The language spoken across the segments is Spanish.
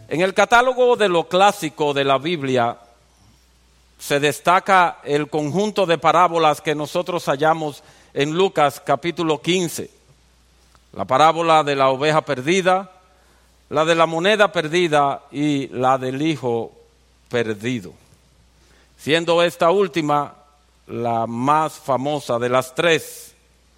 En el catálogo de lo clásico de la Biblia se destaca el conjunto de parábolas que nosotros hallamos en Lucas capítulo 15. La parábola de la oveja perdida, la de la moneda perdida y la del hijo perdido, siendo esta última la más famosa de las tres.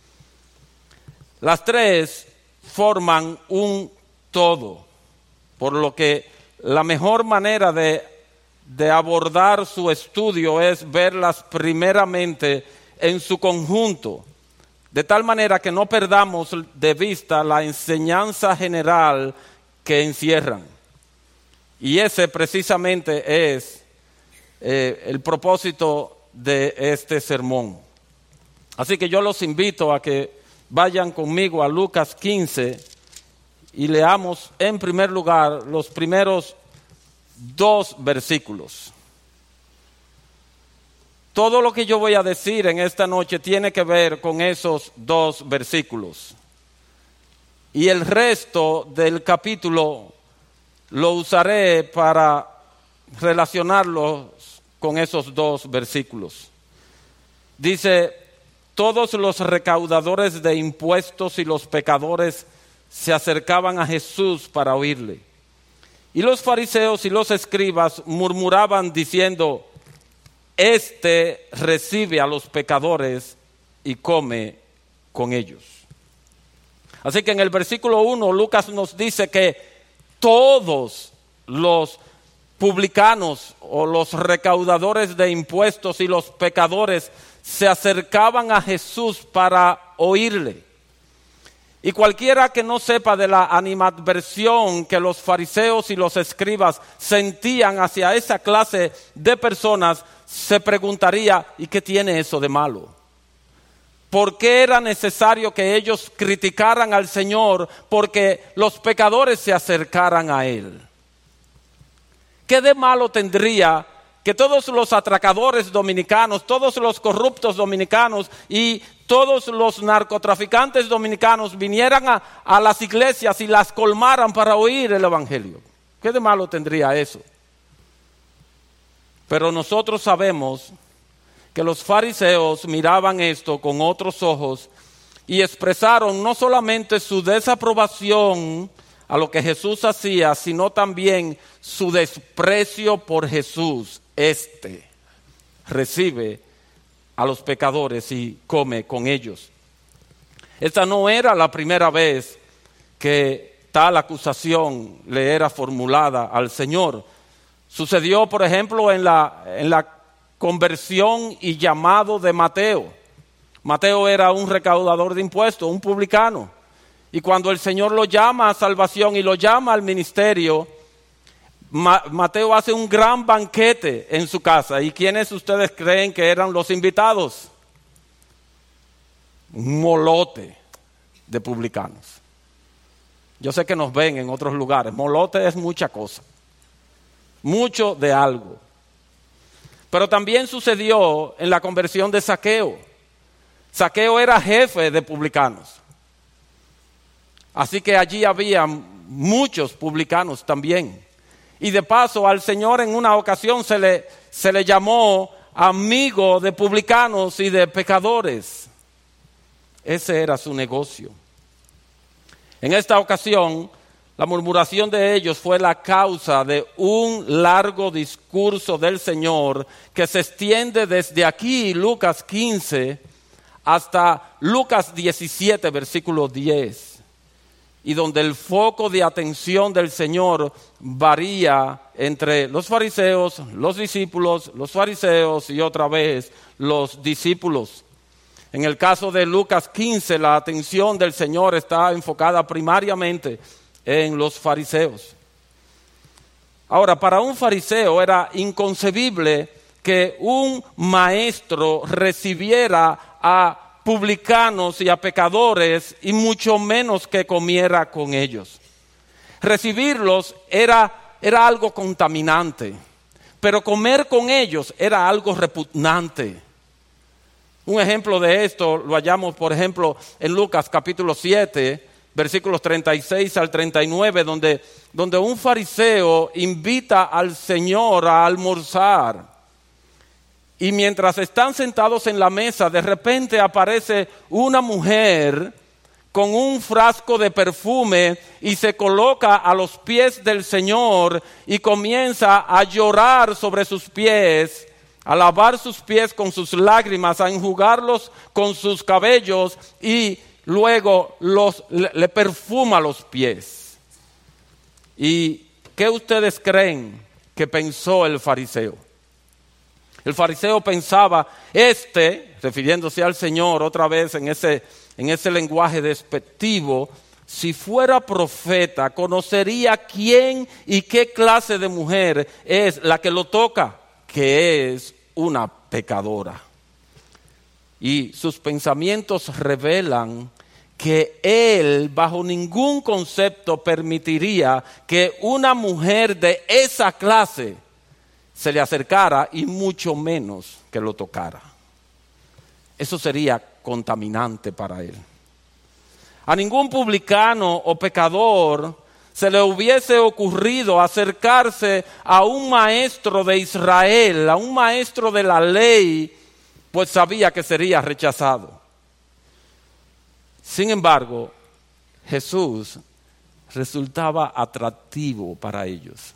Las tres forman un todo, por lo que la mejor manera de abordar su estudio es verlas primeramente en su conjunto, de tal manera que no perdamos de vista la enseñanza general que encierran. Y ese precisamente es el propósito de este sermón. Así que yo los invito a que vayan conmigo a Lucas 15 y leamos en primer lugar los primeros 2 versículos. Todo lo que yo voy a decir en esta noche tiene que ver con esos 2 versículos. Y el resto del capítulo lo usaré para relacionarlos con esos 2 versículos. Dice: todos los recaudadores de impuestos y los pecadores se acercaban a Jesús para oírle. Y los fariseos y los escribas murmuraban diciendo: este recibe a los pecadores y come con ellos. Así que en el versículo 1 Lucas nos dice que todos los publicanos o los recaudadores de impuestos y los pecadores se acercaban a Jesús para oírle. Y cualquiera que no sepa de la animadversión que los fariseos y los escribas sentían hacia esa clase de personas, se preguntaría: ¿y qué tiene eso de malo? ¿Por qué era necesario que ellos criticaran al Señor porque los pecadores se acercaran a Él? ¿Qué de malo tendría que todos los atracadores dominicanos, todos los corruptos dominicanos y todos los narcotraficantes dominicanos vinieran a las iglesias y las colmaran para oír el evangelio? ¿Qué de malo tendría eso? Pero nosotros sabemos que los fariseos miraban esto con otros ojos y expresaron no solamente su desaprobación a lo que Jesús hacía, sino también su desprecio por Jesús. Recibe a los pecadores y come con ellos. Esta no era la primera vez que tal acusación le era formulada al Señor. Sucedió, por ejemplo, en la conversión y llamado de Mateo. Mateo era un recaudador de impuestos, un publicano. Y cuando el Señor lo llama a salvación y lo llama al ministerio, Mateo hace un gran banquete en su casa. ¿Y quiénes ustedes creen que eran los invitados? Un molote de publicanos. Yo sé que nos ven en otros lugares. Molote es mucha cosa, mucho de algo. Pero también sucedió en la conversión de Zaqueo. Zaqueo era jefe de publicanos. Así que allí había muchos publicanos también. Y de paso al Señor en una ocasión se le llamó amigo de publicanos y de pecadores. Ese era su negocio. En esta ocasión, la murmuración de ellos fue la causa de un largo discurso del Señor que se extiende desde aquí, Lucas 15, hasta Lucas 17, versículo 10. Y donde el foco de atención del Señor varía entre los fariseos, los discípulos, los fariseos y otra vez los discípulos. En el caso de Lucas 15, la atención del Señor está enfocada primariamente en los fariseos. Ahora, para un fariseo era inconcebible que un maestro recibiera a publicanos y a pecadores y mucho menos que comiera con ellos. Recibirlos era algo contaminante, pero comer con ellos era algo repugnante. Un ejemplo de esto lo hallamos, por ejemplo, en Lucas capítulo 7, versículos 36 al 39, donde un fariseo invita al Señor a almorzar. Y mientras están sentados en la mesa, de repente aparece una mujer con un frasco de perfume y se coloca a los pies del Señor y comienza a llorar sobre sus pies, a lavar sus pies con sus lágrimas, a enjugarlos con sus cabellos y luego le perfuma los pies. ¿Y qué ustedes creen que pensó el fariseo? El fariseo pensaba, refiriéndose al Señor otra vez en ese lenguaje despectivo, si fuera profeta, conocería quién y qué clase de mujer es la que lo toca, que es una pecadora. Y sus pensamientos revelan que él bajo ningún concepto permitiría que una mujer de esa clase se le acercara y mucho menos que lo tocara. Eso sería contaminante para él. A ningún publicano o pecador se le hubiese ocurrido acercarse a un maestro de Israel, a un maestro de la ley, pues sabía que sería rechazado. Sin embargo, Jesús resultaba atractivo para ellos.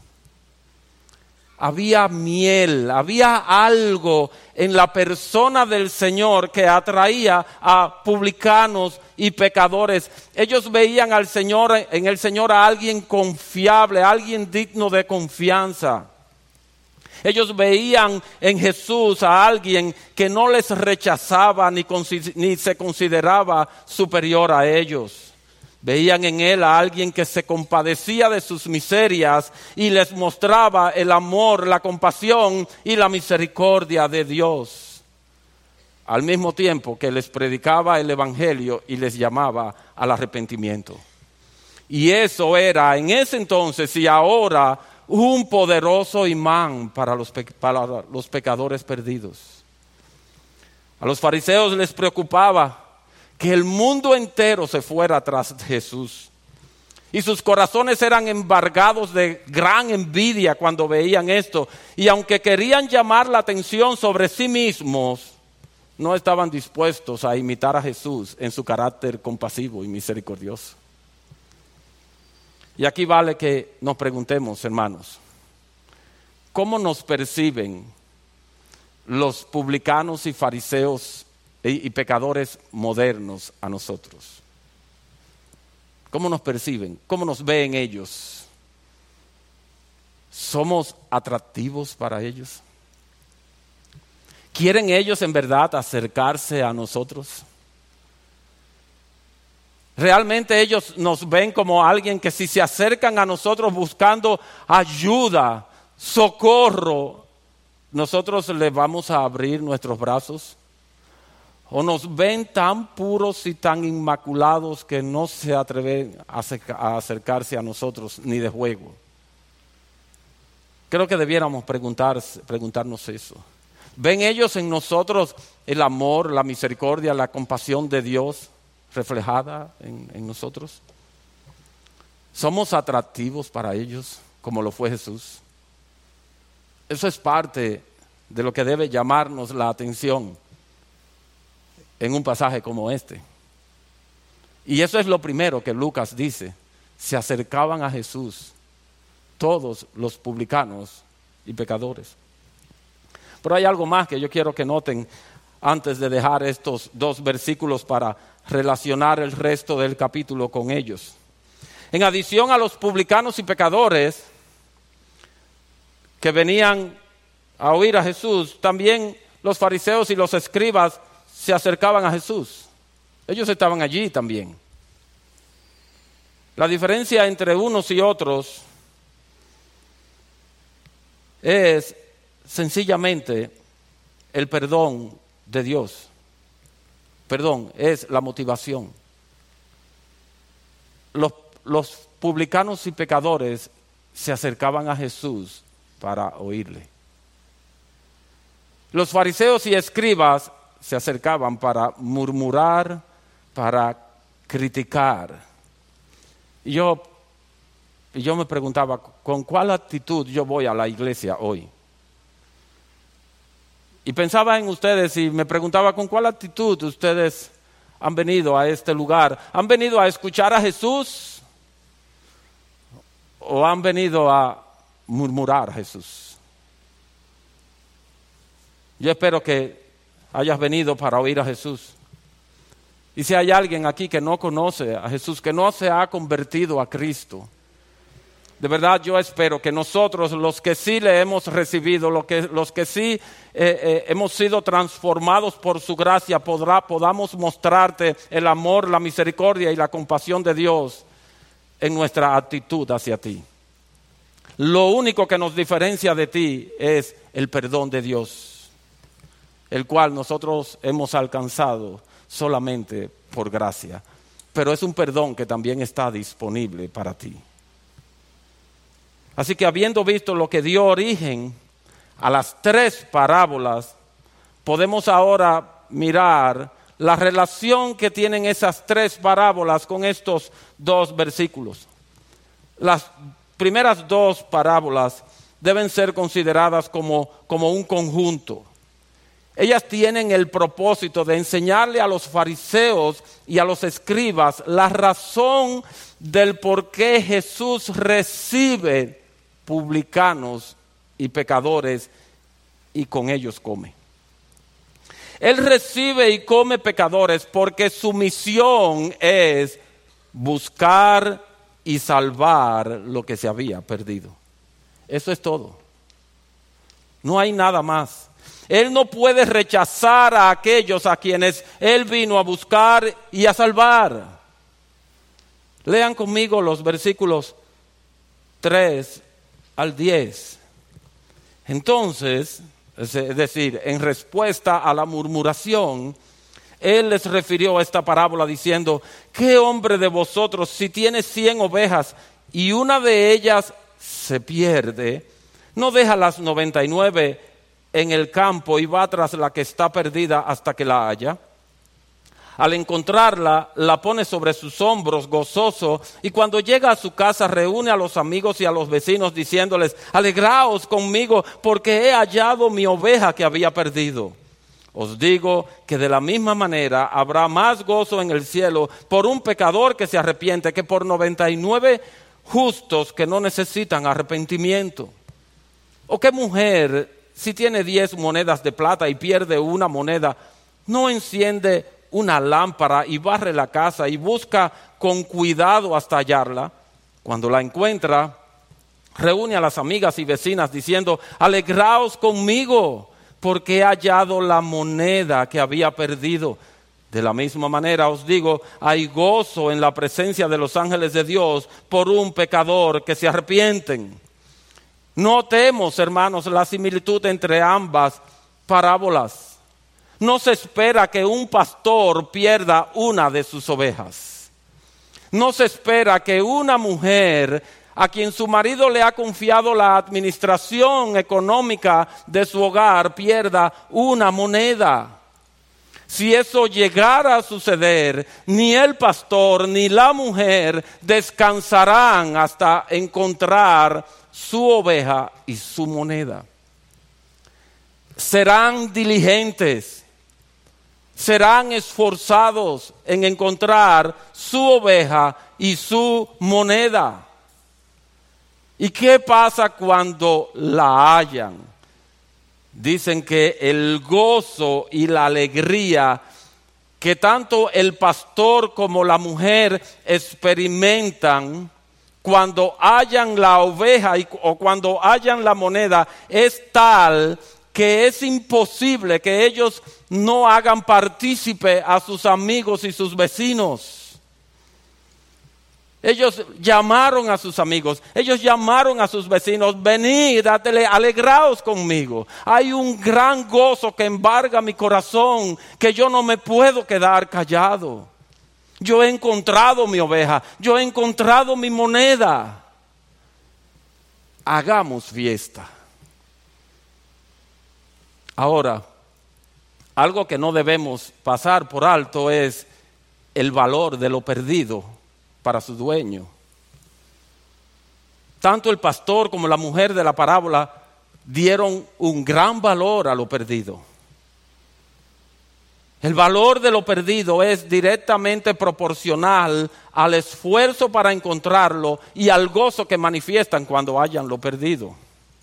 Había miel, había algo en la persona del Señor que atraía a publicanos y pecadores. Ellos veían en el Señor a alguien confiable, a alguien digno de confianza. Ellos veían en Jesús a alguien que no les rechazaba ni se consideraba superior a ellos. Veían en él a alguien que se compadecía de sus miserias y les mostraba el amor, la compasión y la misericordia de Dios. Al mismo tiempo que les predicaba el evangelio y les llamaba al arrepentimiento. Y eso era en ese entonces y ahora un poderoso imán para los pecadores perdidos. A los fariseos les preocupaba que el mundo entero se fuera tras Jesús. Y sus corazones eran embargados de gran envidia cuando veían esto. Y aunque querían llamar la atención sobre sí mismos, no estaban dispuestos a imitar a Jesús en su carácter compasivo y misericordioso. Y aquí vale que nos preguntemos, hermanos, ¿cómo nos perciben los publicanos y fariseos y pecadores modernos a nosotros? ¿Cómo nos perciben? ¿Cómo nos ven ellos? ¿Somos atractivos para ellos? ¿Quieren ellos en verdad acercarse a nosotros? ¿Realmente ellos nos ven como alguien que si se acercan a nosotros buscando ayuda, socorro, nosotros les vamos a abrir nuestros brazos? ¿O nos ven tan puros y tan inmaculados que no se atreven a acercarse a nosotros ni de juego? Creo que debiéramos preguntarnos eso. ¿Ven ellos en nosotros el amor, la misericordia, la compasión de Dios reflejada en nosotros? ¿Somos atractivos para ellos como lo fue Jesús? Eso es parte de lo que debe llamarnos la atención en un pasaje como este. Y eso es lo primero que Lucas dice. Se acercaban a Jesús todos los publicanos y pecadores. Pero hay algo más que yo quiero que noten antes de dejar estos dos versículos para relacionar el resto del capítulo con ellos. En adición a los publicanos y pecadores que venían a oír a Jesús, también los fariseos y los escribas se acercaban a Jesús. Ellos estaban allí también. La diferencia entre unos y otros es sencillamente el perdón de Dios. Perdón, es la motivación. Los publicanos y pecadores se acercaban a Jesús para oírle. Los fariseos y escribas se acercaban para murmurar, para criticar Y yo me preguntaba, ¿con cuál actitud yo voy a la iglesia hoy? Y pensaba en ustedes y me preguntaba, ¿con cuál actitud ustedes han venido a este lugar? ¿Han venido a escuchar a Jesús? ¿O han venido a murmurar a Jesús? Yo espero que hayas venido para oír a Jesús. Y si hay alguien aquí que no conoce a Jesús, que no se ha convertido a Cristo, de verdad yo espero que nosotros, los que sí le hemos recibido, los que sí hemos sido transformados por su gracia, podamos mostrarte el amor, la misericordia y la compasión de Dios en nuestra actitud hacia ti. Lo único que nos diferencia de ti es el perdón de Dios, el cual nosotros hemos alcanzado solamente por gracia. Pero es un perdón que también está disponible para ti. Así que habiendo visto lo que dio origen a las 3 parábolas, podemos ahora mirar la relación que tienen esas 3 parábolas con estos 2 versículos. Las primeras 2 parábolas deben ser consideradas como un conjunto. Ellas tienen el propósito de enseñarle a los fariseos y a los escribas la razón del por qué Jesús recibe publicanos y pecadores y con ellos come. Él recibe y come pecadores porque su misión es buscar y salvar lo que se había perdido. Eso es todo. No hay nada más. Él no puede rechazar a aquellos a quienes Él vino a buscar y a salvar. Lean conmigo los versículos 3 al 10. Entonces, es decir, en respuesta a la murmuración, Él les refirió esta parábola diciendo: ¿qué hombre de vosotros, si tiene 100 ovejas y una de ellas se pierde, no deja las 99 en el campo y va tras la que está perdida hasta que la haya? Al encontrarla, la pone sobre sus hombros gozoso, y cuando llega a su casa reúne a los amigos y a los vecinos diciéndoles: alegraos conmigo porque he hallado mi oveja que había perdido. Os digo que de la misma manera habrá más gozo en el cielo por un pecador que se arrepiente que por 99 justos que no necesitan arrepentimiento. ¿O qué mujer, si tiene 10 monedas de plata y pierde una moneda, no enciende una lámpara y barre la casa y busca con cuidado hasta hallarla? Cuando la encuentra, reúne a las amigas y vecinas diciendo: alegraos conmigo porque he hallado la moneda que había perdido. De la misma manera os digo, hay gozo en la presencia de los ángeles de Dios por un pecador que se arrepienten. Notemos, hermanos, la similitud entre ambas parábolas. No se espera que un pastor pierda una de sus ovejas. No se espera que una mujer a quien su marido le ha confiado la administración económica de su hogar pierda una moneda. Si eso llegara a suceder, ni el pastor ni la mujer descansarán hasta encontrar su oveja y su moneda. Serán diligentes, serán esforzados en encontrar su oveja y su moneda. ¿Y qué pasa cuando la hallan? Dicen que el gozo y la alegría que tanto el pastor como la mujer experimentan cuando hallan la oveja o cuando hallan la moneda es tal que es imposible que ellos no hagan partícipe a sus amigos y sus vecinos. Ellos llamaron a sus amigos, ellos llamaron a sus vecinos: venid, alegraos conmigo. Hay un gran gozo que embarga mi corazón, que yo no me puedo quedar callado. Yo he encontrado mi oveja, yo he encontrado mi moneda. Hagamos fiesta. Ahora, algo que no debemos pasar por alto es el valor de lo perdido para su dueño. tanto el pastor como la mujer de la parábola dieron un gran valor a lo perdido. El valor de lo perdido es directamente proporcional al esfuerzo para encontrarlo y al gozo que manifiestan cuando hayan lo perdido.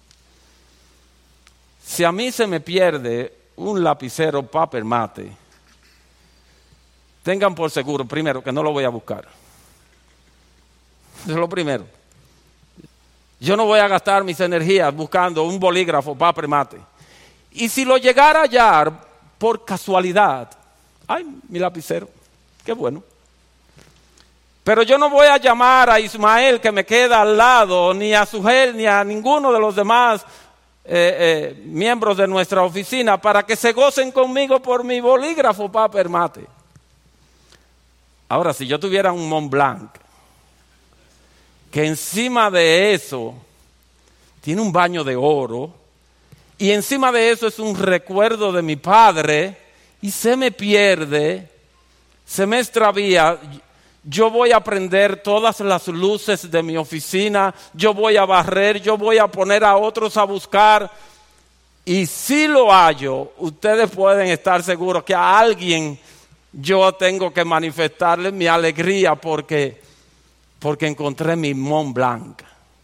Si a mí se me pierde un lapicero Paper Mate, tengan por seguro, primero, que no lo voy a buscar. Eso es lo primero. Yo no voy a gastar mis energías buscando un bolígrafo Paper Mate. Y si lo llegara a hallar por casualidad, ¡ay, mi lapicero! ¡Qué bueno! Pero yo no voy a llamar a Ismael, que me queda al lado, ni a Sujel, ni a ninguno de los demás miembros de nuestra oficina para que se gocen conmigo por mi bolígrafo Paper Mate. Ahora, si yo tuviera un Mont Blanc, que encima de eso tiene un baño de oro, y encima de eso es un recuerdo de mi padre, y se me pierde, se me extravía, yo voy a prender todas las luces de mi oficina, yo voy a barrer, yo voy a poner a otros a buscar, y si lo hallo, ustedes pueden estar seguros que a alguien yo tengo que manifestarle mi alegría porque encontré mi Mont Blanc.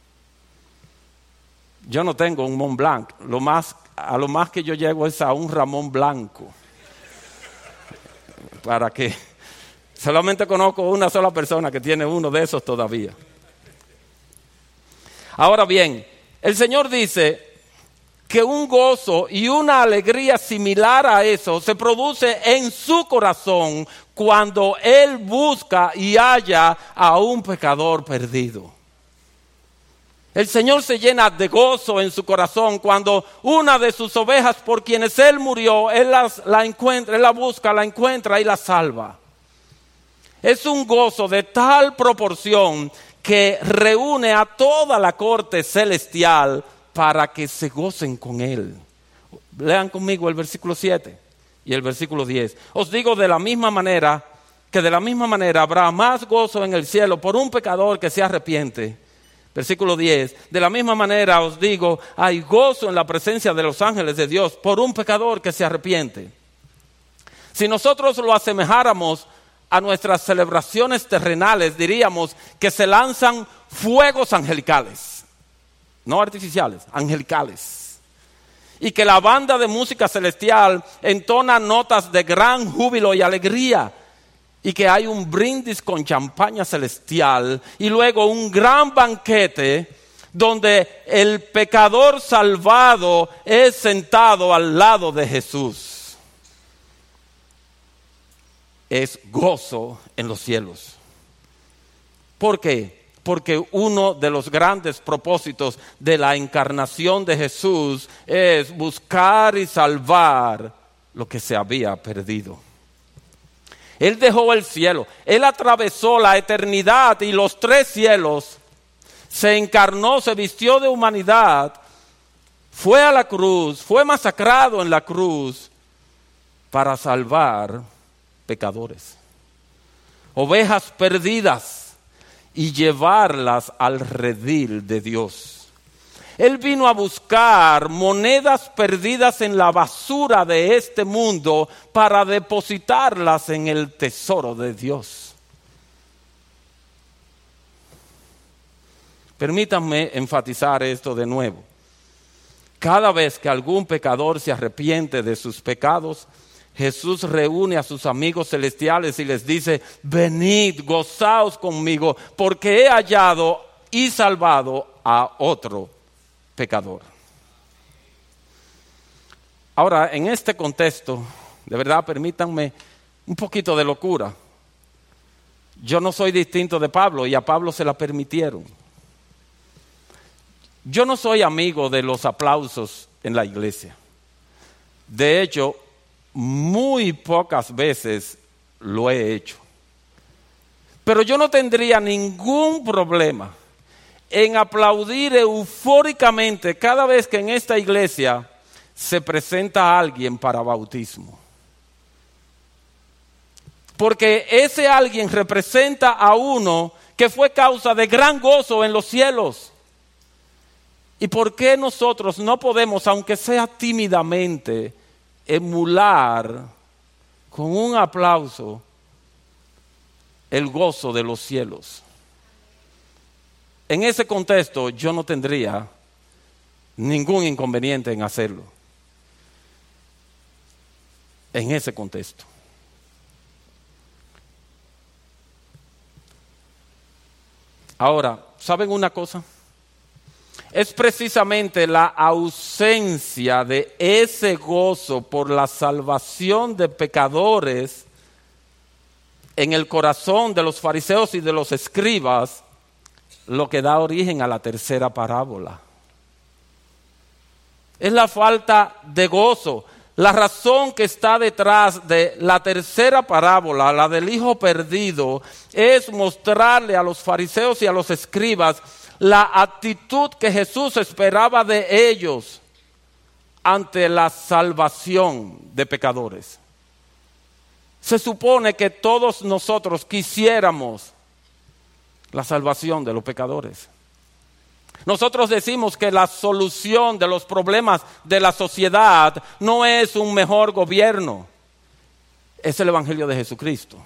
Yo no tengo un Mont Blanc, a lo más que yo llego es a un Ramón Blanco. Para que solamente conozco una sola persona que tiene uno de esos todavía. Ahora bien, el Señor dice que un gozo y una alegría similar a eso se produce en su corazón cuando Él busca y halla a un pecador perdido. El Señor se llena de gozo en su corazón cuando una de sus ovejas por quienes Él murió, Él la encuentra, Él la busca, la encuentra y la salva. Es un gozo de tal proporción que reúne a toda la corte celestial para que se gocen con Él. Lean conmigo el versículo 7 y el versículo 10. Os digo de la misma manera habrá más gozo en el cielo por un pecador que se arrepiente. Versículo 10, de la misma manera os digo, hay gozo en la presencia de los ángeles de Dios por un pecador que se arrepiente. Si nosotros lo asemejáramos a nuestras celebraciones terrenales, diríamos que se lanzan fuegos angelicales, no artificiales, angelicales. Y que la banda de música celestial entona notas de gran júbilo y alegría. Y que hay un brindis con champaña celestial y luego un gran banquete donde el pecador salvado es sentado al lado de Jesús. Es gozo en los cielos. ¿Por qué? Porque uno de los grandes propósitos de la encarnación de Jesús es buscar y salvar lo que se había perdido. Él dejó el cielo, Él atravesó la eternidad y los 3 cielos, se encarnó, se vistió de humanidad, fue a la cruz, fue masacrado en la cruz para salvar pecadores, ovejas perdidas y llevarlas al redil de Dios. Él vino a buscar monedas perdidas en la basura de este mundo para depositarlas en el tesoro de Dios. Permítanme enfatizar esto de nuevo. Cada vez que algún pecador se arrepiente de sus pecados, Jesús reúne a sus amigos celestiales y les dice, venid, gozaos conmigo, porque he hallado y salvado a otro pecador. Ahora, en este contexto, de verdad, permítanme un poquito de locura. Yo no soy distinto de Pablo y a Pablo se la permitieron. Yo no soy amigo de los aplausos en la iglesia. De hecho, muy pocas veces lo he hecho. Pero yo no tendría ningún problema en aplaudir eufóricamente cada vez que en esta iglesia se presenta a alguien para bautismo. Porque ese alguien representa a uno que fue causa de gran gozo en los cielos. ¿Y por qué nosotros no podemos, aunque sea tímidamente, emular con un aplauso el gozo de los cielos? En ese contexto yo no tendría ningún inconveniente en hacerlo. En ese contexto. Ahora, ¿saben una cosa? Es precisamente la ausencia de ese gozo por la salvación de pecadores en el corazón de los fariseos y de los escribas lo que da origen a la tercera parábola. Es la falta de gozo. La razón que está detrás de la tercera parábola, la del hijo perdido, es mostrarle a los fariseos y a los escribas la actitud que Jesús esperaba de ellos ante la salvación de pecadores. Se supone que todos nosotros quisiéramos la salvación de los pecadores. Nosotros decimos que la solución de los problemas de la sociedad no es un mejor gobierno, es el Evangelio de Jesucristo.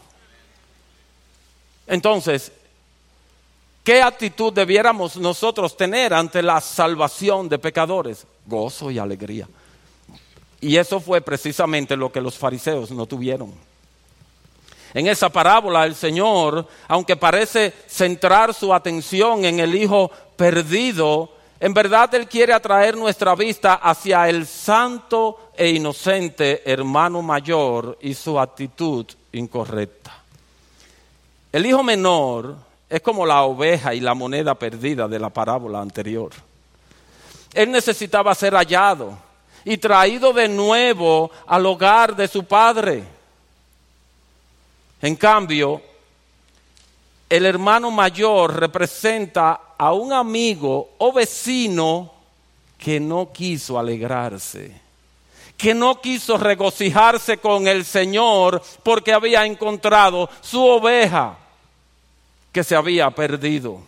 Entonces, ¿qué actitud debiéramos nosotros tener ante la salvación de pecadores? Gozo y alegría. Y eso fue precisamente lo que los fariseos no tuvieron. En esa parábola el Señor, aunque parece centrar su atención en el hijo perdido, en verdad Él quiere atraer nuestra vista hacia el santo e inocente hermano mayor y su actitud incorrecta. El hijo menor es como la oveja y la moneda perdida de la parábola anterior. Él necesitaba ser hallado y traído de nuevo al hogar de su padre. En cambio, el hermano mayor representa a un amigo o vecino que no quiso alegrarse, que no quiso regocijarse con el Señor porque había encontrado su oveja que se había perdido.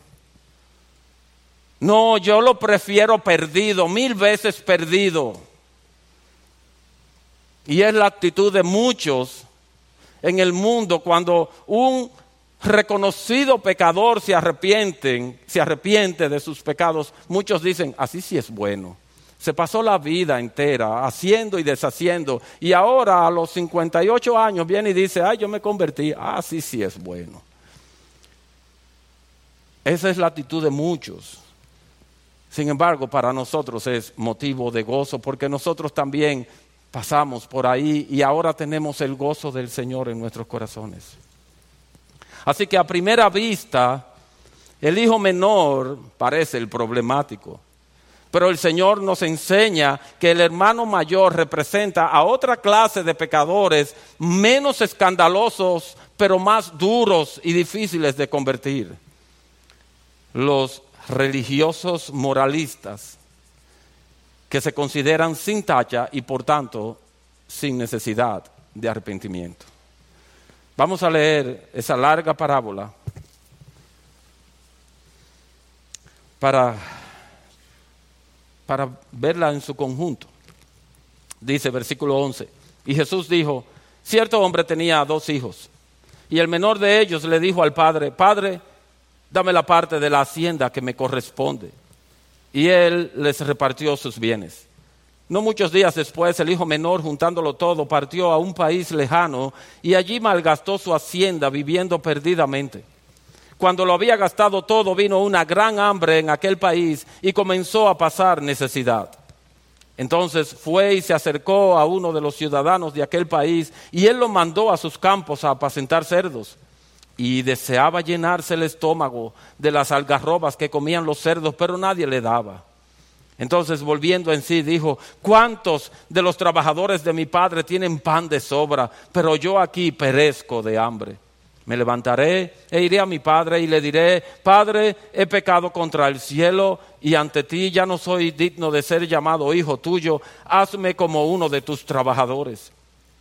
No, yo lo prefiero perdido, 1000 veces perdido. Y es la actitud de muchos en el mundo cuando un reconocido pecador se arrepiente de sus pecados. Muchos dicen, así sí es bueno. Se pasó la vida entera haciendo y deshaciendo y ahora a los 58 años viene y dice, yo me convertí, así sí es bueno. Esa es la actitud de muchos. Sin embargo, para nosotros es motivo de gozo porque nosotros también pasamos por ahí y ahora tenemos el gozo del Señor en nuestros corazones. Así que a primera vista, el hijo menor parece el problemático. Pero el Señor nos enseña que el hermano mayor representa a otra clase de pecadores menos escandalosos, pero más duros y difíciles de convertir. Los religiosos moralistas, que se consideran sin tacha y por tanto sin necesidad de arrepentimiento. Vamos a leer esa larga parábola para verla en su conjunto. Dice versículo 11, y Jesús dijo, cierto hombre tenía 2 hijos, y el menor de ellos le dijo al padre, Padre, dame la parte de la hacienda que me corresponde. Y él les repartió sus bienes. No muchos días después, el hijo menor, juntándolo todo, partió a un país lejano y allí malgastó su hacienda viviendo perdidamente. Cuando lo había gastado todo, vino una gran hambre en aquel país y comenzó a pasar necesidad. Entonces fue y se acercó a uno de los ciudadanos de aquel país y él lo mandó a sus campos a apacentar cerdos. Y deseaba llenarse el estómago de las algarrobas que comían los cerdos, pero nadie le daba. Entonces, volviendo en sí, dijo, ¿cuántos de los trabajadores de mi padre tienen pan de sobra, pero yo aquí perezco de hambre? Me levantaré e iré a mi padre y le diré, Padre, he pecado contra el cielo y ante ti ya no soy digno de ser llamado hijo tuyo, hazme como uno de tus trabajadores.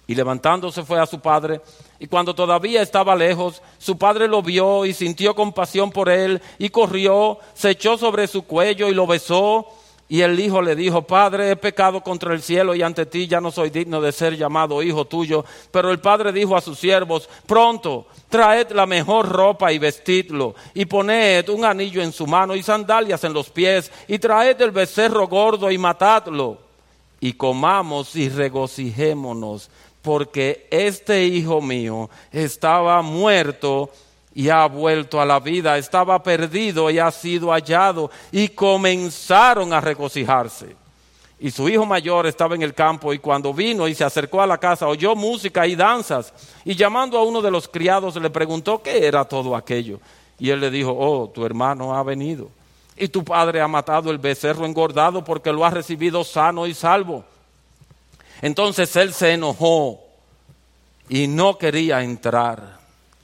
Y levantándose fue a su padre, y cuando todavía estaba lejos, su padre lo vio y sintió compasión por él, y corrió, se echó sobre su cuello y lo besó. Y el hijo le dijo: Padre, he pecado contra el cielo y ante ti, ya no soy digno de ser llamado hijo tuyo. Pero el padre dijo a sus siervos: Pronto, traed la mejor ropa y vestidlo, y poned un anillo en su mano y sandalias en los pies, y traed el becerro gordo y matadlo, y comamos y regocijémonos, porque este hijo mío estaba muerto y ha vuelto a la vida, estaba perdido y ha sido hallado. Y comenzaron a regocijarse. Y su hijo mayor estaba en el campo, y cuando vino y se acercó a la casa, oyó música y danzas, y llamando a uno de los criados le preguntó qué era todo aquello. Y él le dijo: Oh, tu hermano ha venido, y tu padre ha matado el becerro engordado, porque lo ha recibido sano y salvo. Entonces él se enojó y no quería entrar.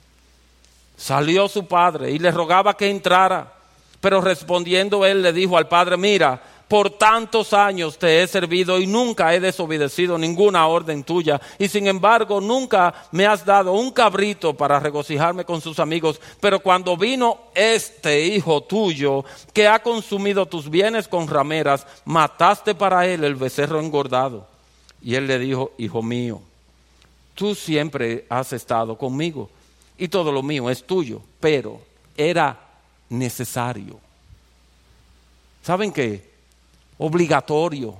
Salió su padre y le rogaba que entrara, pero respondiendo él le dijo al padre: Mira, por tantos años te he servido y nunca he desobedecido ninguna orden tuya, y sin embargo nunca me has dado un cabrito para regocijarme con sus amigos. Pero cuando vino este hijo tuyo, que ha consumido tus bienes con rameras, mataste para él el becerro engordado. Y él le dijo: Hijo mío, tú siempre has estado conmigo, y todo lo mío es tuyo, pero era necesario. ¿Saben qué? Obligatorio.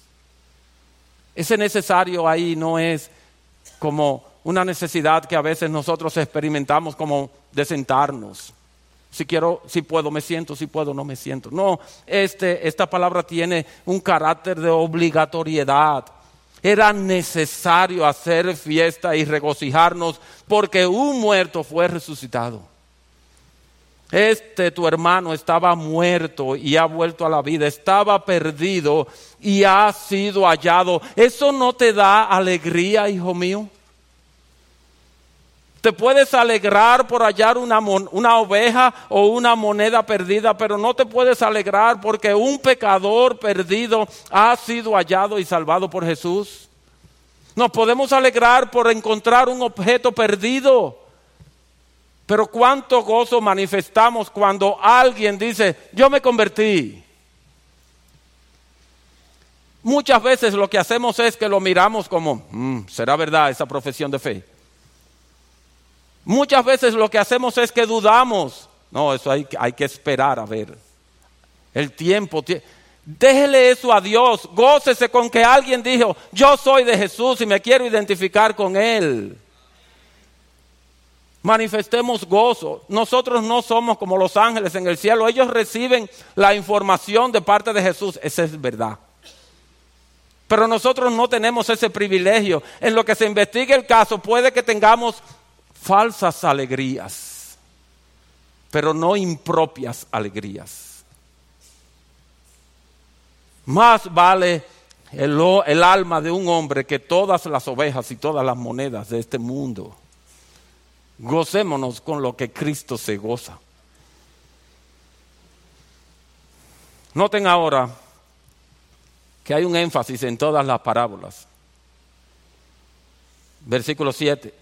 Ese necesario ahí no es como una necesidad que a veces nosotros experimentamos, como de sentarnos. Si quiero, si puedo, me siento; si puedo, no me siento. No, esta palabra tiene un carácter de obligatoriedad. Era necesario hacer fiesta y regocijarnos, porque un muerto fue resucitado. Tu hermano estaba muerto y ha vuelto a la vida, estaba perdido y ha sido hallado. ¿Eso no te da alegría, hijo mío? Te puedes alegrar por hallar una oveja o una moneda perdida, pero no te puedes alegrar porque un pecador perdido ha sido hallado y salvado por Jesús. Nos podemos alegrar por encontrar un objeto perdido, pero cuánto gozo manifestamos cuando alguien dice: yo me convertí. Muchas veces lo que hacemos es que lo miramos como: ¿será verdad esa profesión de fe? Muchas veces lo que hacemos es que dudamos. No, eso hay que esperar a ver. El tiempo. Déjele eso a Dios. Gócese con que alguien dijo: yo soy de Jesús y me quiero identificar con Él. Manifestemos gozo. Nosotros no somos como los ángeles en el cielo. Ellos reciben la información de parte de Jesús. Esa es verdad. Pero nosotros no tenemos ese privilegio. En lo que se investigue el caso, puede que tengamos falsas alegrías, pero no impropias alegrías. Más vale el alma de un hombre que todas las ovejas y todas las monedas de este mundo. Gocémonos con lo que Cristo se goza. Noten ahora que hay un énfasis en todas las parábolas. Versículo 7.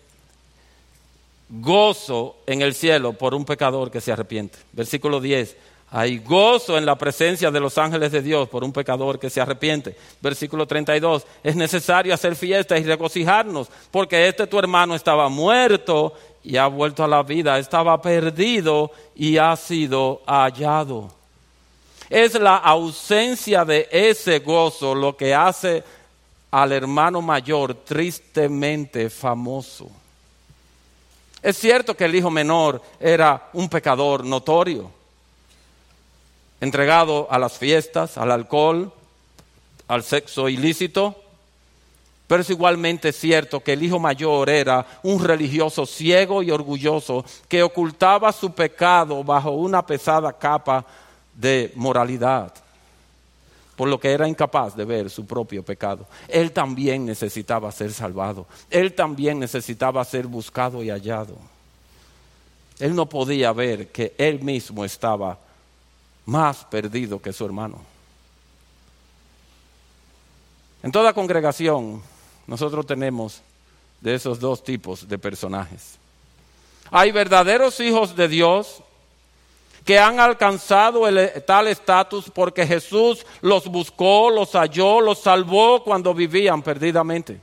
Gozo en el cielo por un pecador que se arrepiente. Versículo 10. Hay gozo en la presencia de los ángeles de Dios por un pecador que se arrepiente. Versículo 32. Es necesario hacer fiesta y regocijarnos, porque tu hermano estaba muerto y ha vuelto a la vida. Estaba perdido y ha sido hallado. Es la ausencia de ese gozo lo que hace al hermano mayor tristemente famoso. Es cierto que el hijo menor era un pecador notorio, entregado a las fiestas, al alcohol, al sexo ilícito, pero es igualmente cierto que el hijo mayor era un religioso ciego y orgulloso que ocultaba su pecado bajo una pesada capa de moralidad, por lo que era incapaz de ver su propio pecado. Él también necesitaba ser salvado. Él también necesitaba ser buscado y hallado. Él no podía ver que él mismo estaba más perdido que su hermano. En toda congregación nosotros tenemos de esos dos tipos de personajes. Hay verdaderos hijos de Dios que han alcanzado tal estatus porque Jesús los buscó, los halló, los salvó cuando vivían perdidamente.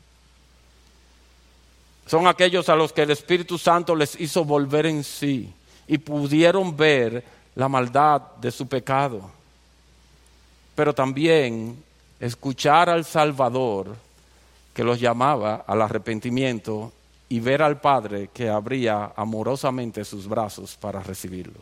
Son aquellos a los que el Espíritu Santo les hizo volver en sí y pudieron ver la maldad de su pecado. Pero también escuchar al Salvador que los llamaba al arrepentimiento y ver al Padre que abría amorosamente sus brazos para recibirlos.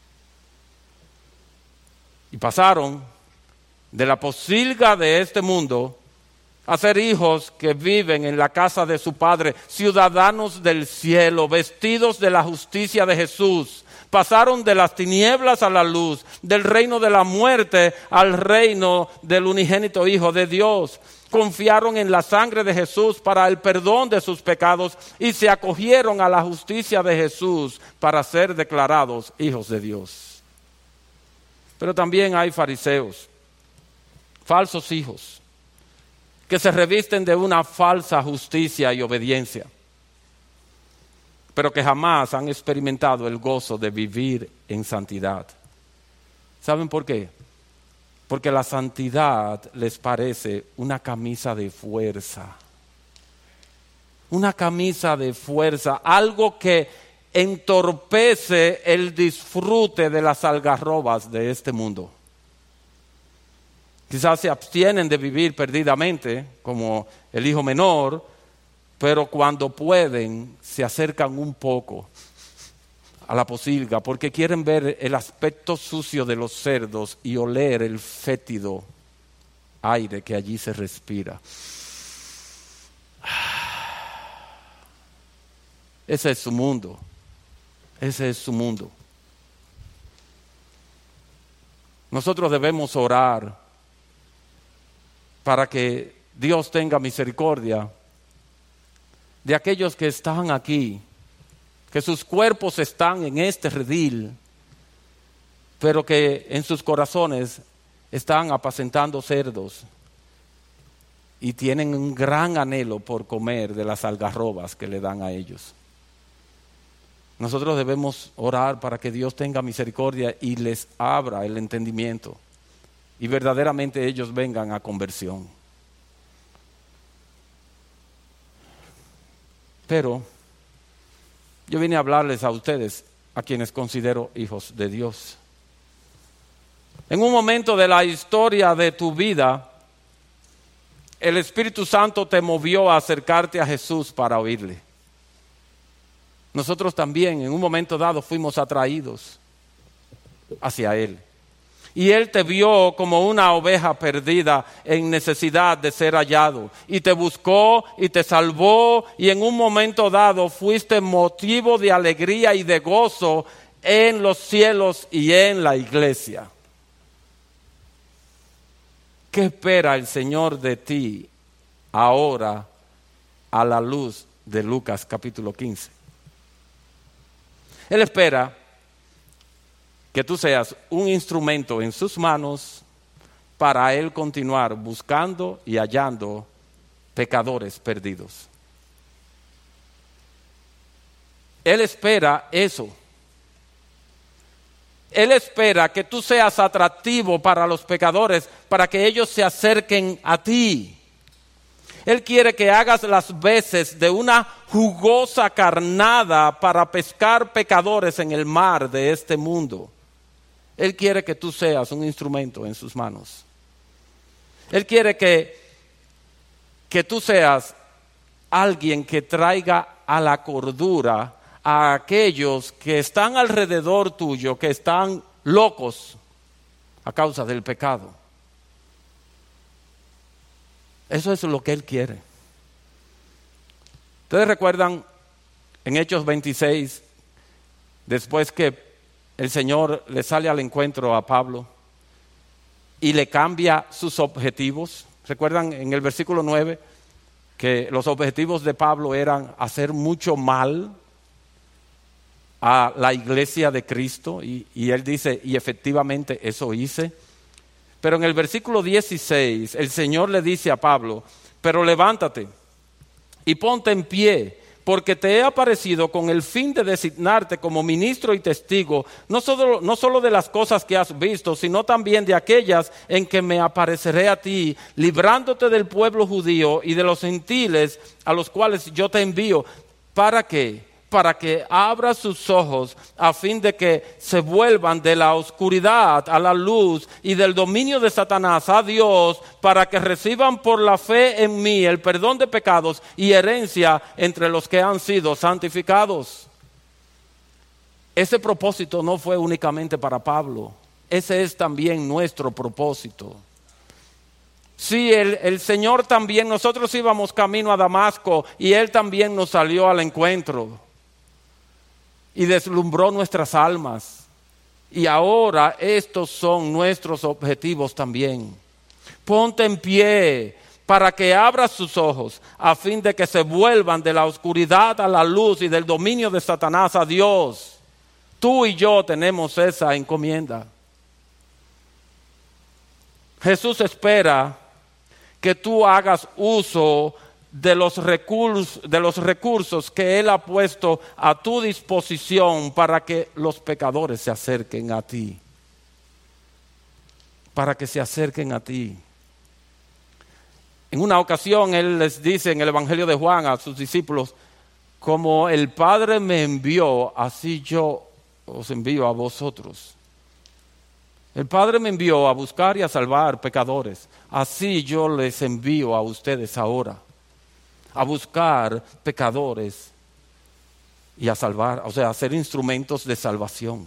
Y pasaron de la posilga de este mundo a ser hijos que viven en la casa de su Padre, ciudadanos del cielo, vestidos de la justicia de Jesús. Pasaron de las tinieblas a la luz, del reino de la muerte al reino del unigénito Hijo de Dios. Confiaron en la sangre de Jesús para el perdón de sus pecados y se acogieron a la justicia de Jesús para ser declarados hijos de Dios. Pero también hay fariseos, falsos hijos, que se revisten de una falsa justicia y obediencia, pero que jamás han experimentado el gozo de vivir en santidad. ¿Saben por qué? Porque la santidad les parece una camisa de fuerza. Una camisa de fuerza, algo que entorpece el disfrute de las algarrobas de este mundo. Quizás se abstienen de vivir perdidamente, como el hijo menor, pero cuando pueden se acercan un poco a la posilga porque quieren ver el aspecto sucio de los cerdos y oler el fétido aire que allí se respira. Ese es su mundo. Ese es su mundo. Nosotros debemos orar para que Dios tenga misericordia de aquellos que están aquí, que sus cuerpos están en este redil, pero que en sus corazones están apacentando cerdos y tienen un gran anhelo por comer de las algarrobas que le dan a ellos. Nosotros debemos orar para que Dios tenga misericordia y les abra el entendimiento y verdaderamente ellos vengan a conversión. Pero yo vine a hablarles a ustedes, a quienes considero hijos de Dios. En un momento de la historia de tu vida, el Espíritu Santo te movió a acercarte a Jesús para oírle. Nosotros también en un momento dado fuimos atraídos hacia Él. Y Él te vio como una oveja perdida en necesidad de ser hallado. Y te buscó y te salvó y en un momento dado fuiste motivo de alegría y de gozo en los cielos y en la iglesia. ¿Qué espera el Señor de ti ahora a la luz de Lucas capítulo 15? Él espera que tú seas un instrumento en sus manos para Él continuar buscando y hallando pecadores perdidos. Él espera eso. Él espera que tú seas atractivo para los pecadores, para que ellos se acerquen a ti. Él quiere que hagas las veces de una jugosa carnada para pescar pecadores en el mar de este mundo. Él quiere que tú seas un instrumento en sus manos. Él quiere que tú seas alguien que traiga a la cordura a aquellos que están alrededor tuyo, que están locos a causa del pecado. Eso es lo que Él quiere. Ustedes recuerdan en Hechos 26, después que el Señor le sale al encuentro a Pablo y le cambia sus objetivos. ¿Recuerdan en el versículo 9 que los objetivos de Pablo eran hacer mucho mal a la iglesia de Cristo? Y él dice, y efectivamente eso hice. Pero en el versículo 16, el Señor le dice a Pablo, pero levántate y ponte en pie, porque te he aparecido con el fin de designarte como ministro y testigo, no solo de las cosas que has visto, sino también de aquellas en que me apareceré a ti, librándote del pueblo judío y de los gentiles a los cuales yo te envío. ¿Para qué? Para que abra sus ojos a fin de que se vuelvan de la oscuridad a la luz y del dominio de Satanás a Dios, para que reciban por la fe en mí el perdón de pecados y herencia entre los que han sido santificados. Ese propósito no fue únicamente para Pablo, ese es también nuestro propósito. Sí, el Señor también, nosotros íbamos camino a Damasco y Él también nos salió al encuentro y deslumbró nuestras almas. Y ahora estos son nuestros objetivos también. Ponte en pie para que abras sus ojos a fin de que se vuelvan de la oscuridad a la luz y del dominio de Satanás a Dios. Tú y yo tenemos esa encomienda. Jesús espera que tú hagas uso de los recursos que Él ha puesto a tu disposición para que los pecadores se acerquen a ti. Para que se acerquen a ti. En una ocasión Él les dice en el Evangelio de Juan a sus discípulos: como el Padre me envió, así yo os envío a vosotros. El Padre me envió a buscar y a salvar pecadores. Así yo les envío a ustedes ahora. A buscar pecadores y a salvar, o sea, a ser instrumentos de salvación.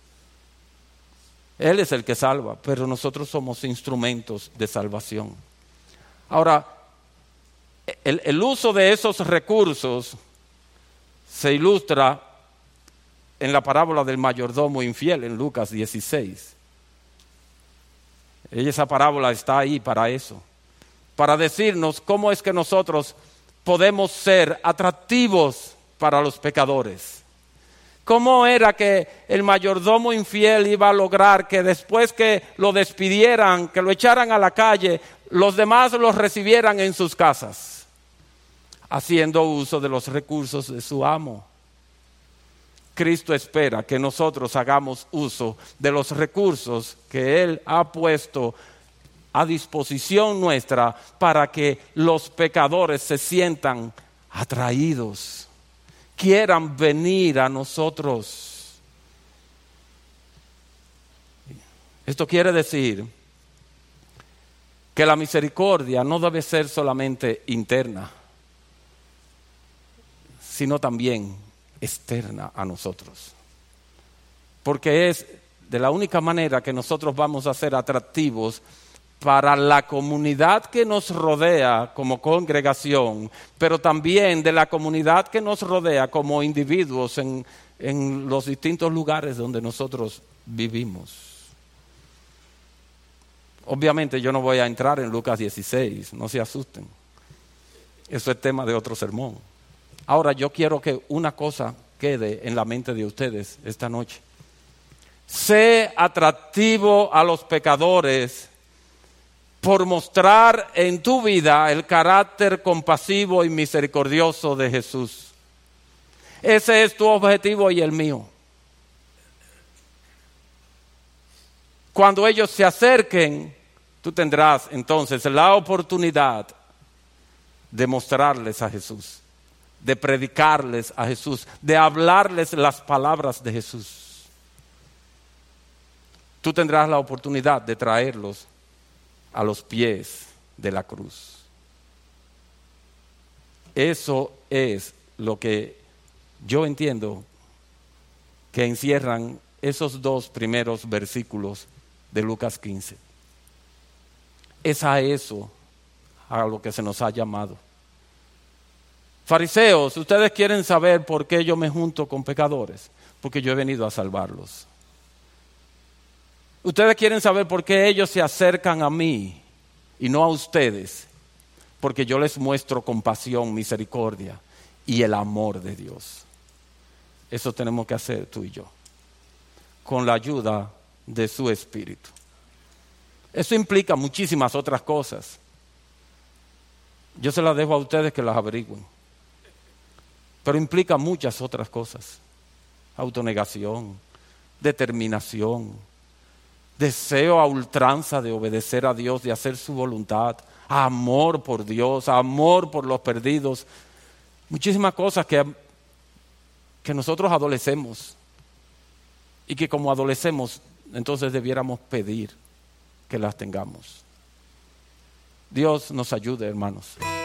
Él es el que salva, pero nosotros somos instrumentos de salvación. Ahora, el uso de esos recursos se ilustra en la parábola del mayordomo infiel en Lucas 16. Esa parábola está ahí para eso, para decirnos cómo es que nosotros podemos ser atractivos para los pecadores. ¿Cómo era que el mayordomo infiel iba a lograr que después que lo despidieran, que lo echaran a la calle, los demás los recibieran en sus casas? Haciendo uso de los recursos de su amo. Cristo espera que nosotros hagamos uso de los recursos que Él ha puesto a disposición nuestra para que los pecadores se sientan atraídos, quieran venir a nosotros. Esto quiere decir que la misericordia no debe ser solamente interna, sino también externa a nosotros. Porque es de la única manera que nosotros vamos a ser atractivos para la comunidad que nos rodea como congregación, pero también de la comunidad que nos rodea como individuos en los distintos lugares donde nosotros vivimos. Obviamente yo no voy a entrar en Lucas 16, no se asusten. Eso es tema de otro sermón. Ahora yo quiero que una cosa quede en la mente de ustedes esta noche. Sé atractivo a los pecadores por mostrar en tu vida el carácter compasivo y misericordioso de Jesús. Ese es tu objetivo y el mío. Cuando ellos se acerquen, tú tendrás entonces la oportunidad de mostrarles a Jesús, de predicarles a Jesús, de hablarles las palabras de Jesús. Tú tendrás la oportunidad de traerlos a los pies de la cruz. Eso es lo que yo entiendo que encierran esos dos primeros versículos de Lucas 15. Es a eso a lo que se nos ha llamado. Fariseos, ustedes quieren saber por qué yo me junto con pecadores, porque yo he venido a salvarlos. Ustedes quieren saber por qué ellos se acercan a mí y no a ustedes, porque yo les muestro compasión, misericordia y el amor de Dios. Eso tenemos que hacer tú y yo, con la ayuda de su Espíritu. Eso implica muchísimas otras cosas. Yo se las dejo a ustedes que las averigüen. pero implica muchas otras cosas. Autonegación, determinación, deseo a ultranza de obedecer a Dios, de hacer su voluntad, amor por Dios, amor por los perdidos. Muchísimas cosas que nosotros adolecemos y que como adolecemos, entonces debiéramos pedir que las tengamos. Dios nos ayude, hermanos.